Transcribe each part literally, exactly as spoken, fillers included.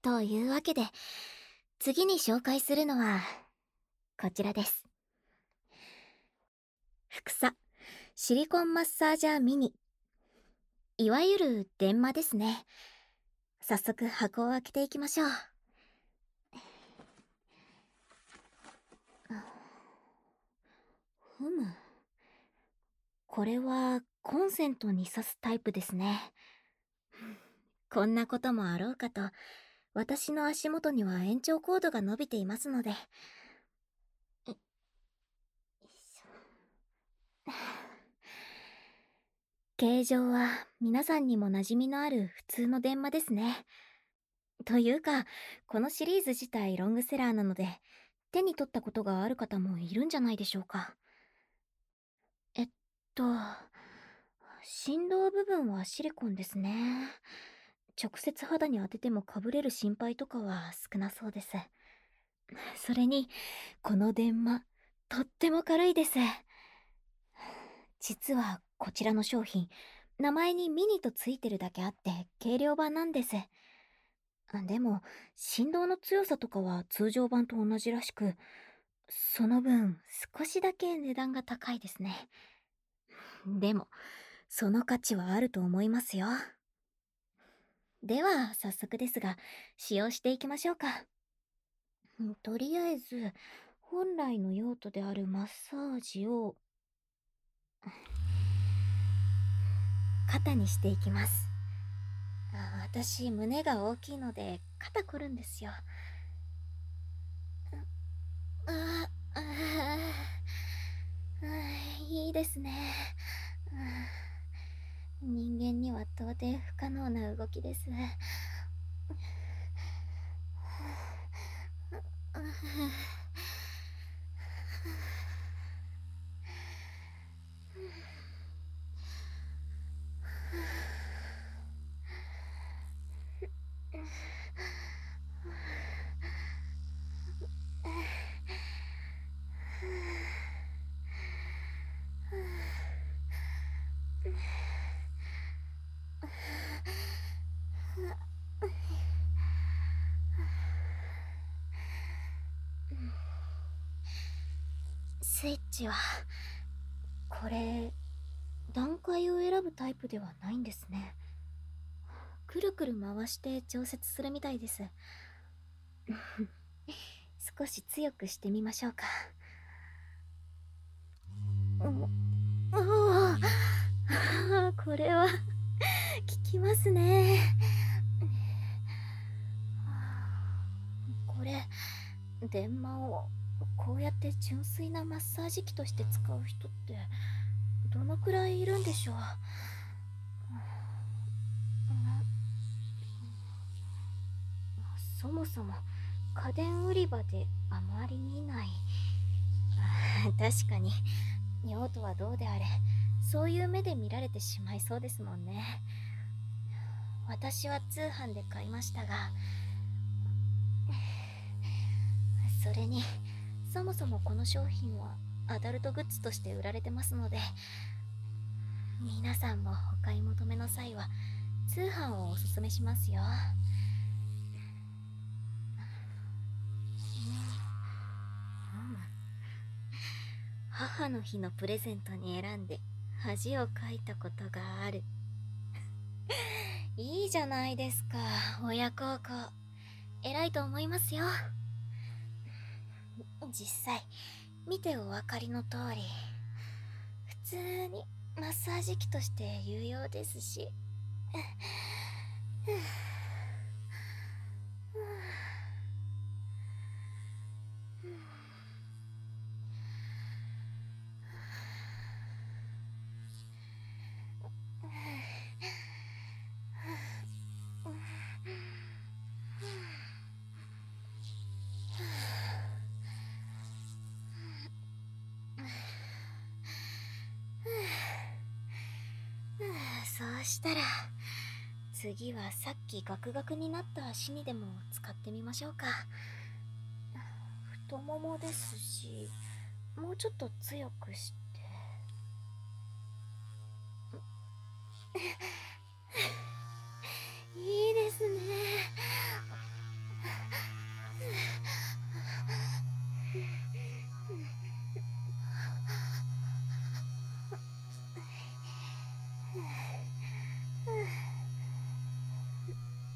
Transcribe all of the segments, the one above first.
というわけで、次に紹介するのは、こちらです。ふくさ、シリコンマッサージャーミニ。いわゆる電マですね。早速箱を開けていきましょう。ふむ。これはコンセントに挿すタイプですね。こんなこともあろうかと、私の足元には延長コードが伸びていますので。よいしょ。形状は皆さんにも馴染みのある普通の電マですね。というか、このシリーズ自体ロングセラーなので、手に取ったことがある方もいるんじゃないでしょうか。えっと、振動部分はシリコンですね。直接肌に当ててもかぶれる心配とかは少なそうです。それに、この電マ、とっても軽いです。実はこちらの商品、名前にミニとついてるだけあって軽量版なんです。でも、振動の強さとかは通常版と同じらしく、その分少しだけ値段が高いですね。でも、その価値はあると思いますよ。では、早速ですが、使用していきましょうか。とりあえず、本来の用途であるマッサージを、肩にしていきます。あ、私、胸が大きいので、肩こるんですよ。ああ、あいいですね。人間には到底不可能な動きです。スイッチは、これ、段階を選ぶタイプではないんですね。くるくる回して調節するみたいです。少し強くしてみましょうか。おお、これは効きますね。これ、電マをこうやって純粋なマッサージ機として使う人ってどのくらいいるんでしょう。そもそも家電売り場であまり見ない。確かに、用途はどうであれ、そういう目で見られてしまいそうですもんね。私は通販で買いましたが、それに、そもそもこの商品はアダルトグッズとして売られてますので、皆さんもお買い求めの際は通販をおすすめしますよ。母の日のプレゼントに選んで恥をかいたことがある。いいじゃないですか、親孝行。偉いと思いますよ。実際、見てお分かりの通り、普通にマッサージ機として有用ですし。そうしたら、次はさっきガクガクになった足にでも使ってみましょうか。太ももですし、もうちょっと強くして。いいですね。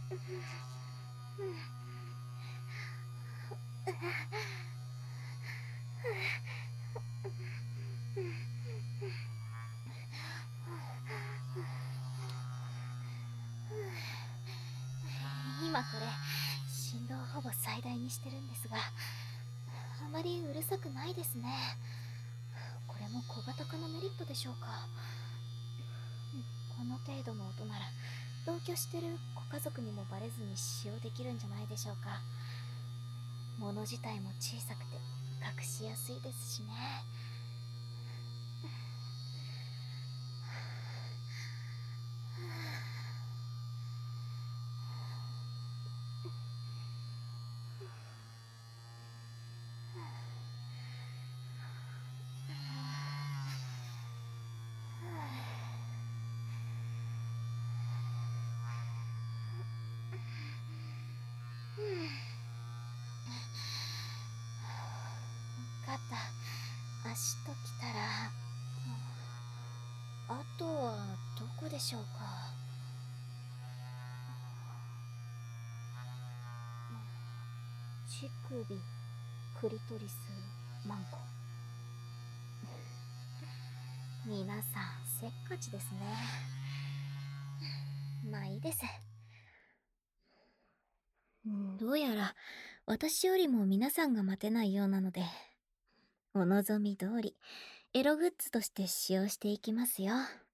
今これ振動をほぼ最大にしてるんですが、あまりうるさくないですね。これも小型化のメリットでしょうか。この程度の音なら同居してるご家族にもバレずに使用できるんじゃないでしょうか。物自体も小さくて隠しやすいですしね。肩、足ときたら、あとはどこでしょうか。乳首、クリトリス、マンコ。皆さんせっかちですね。まあいいです。どうやら私よりも皆さんが待てないようなので、お望み通りエログッズとして使用していきますよ。